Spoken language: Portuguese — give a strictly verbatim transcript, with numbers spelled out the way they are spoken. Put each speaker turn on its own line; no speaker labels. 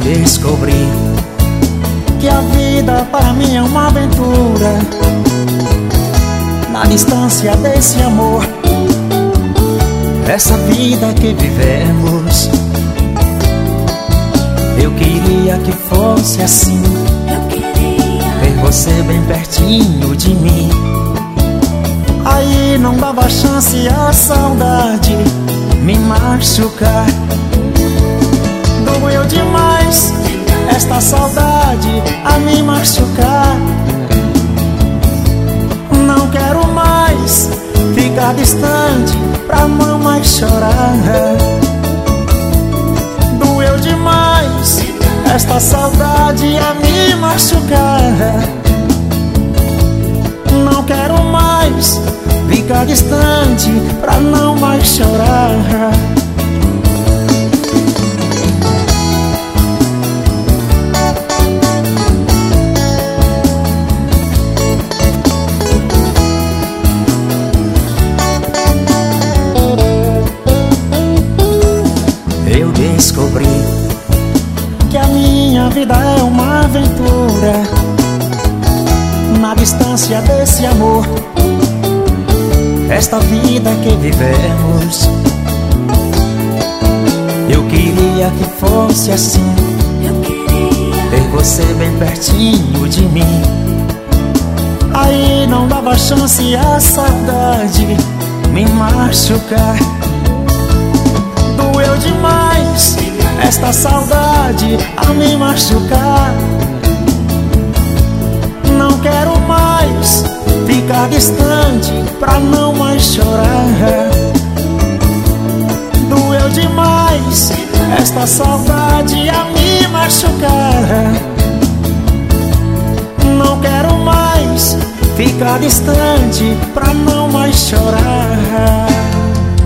descobri que a vida para mim é uma aventura. Na distância desse amor, essa vida que vivemos, eu queria que fosse assim.
Eu queria
ter você bem pertinho de mim. Aí não dava chance a saudade me machucar. Doeu demais esta saudade a me machucar. Não quero mais ficar distante pra não mais chorar. Doeu demais esta saudade a me machucar. Não quero mais ficar distante pra não mais chorar. Eu descobri que a minha vida é uma aventura. Na distância desse amor, esta vida que vivemos, eu queria que fosse assim.
Eu queria
ter você bem pertinho de mim. Aí não dava chance a saudade me machucar. Doeu demais esta saudade a me machucar. Não quero mais ficar distante pra não mais chorar. Doeu demais esta saudade a me machucar. Não quero mais ficar distante pra não mais chorar.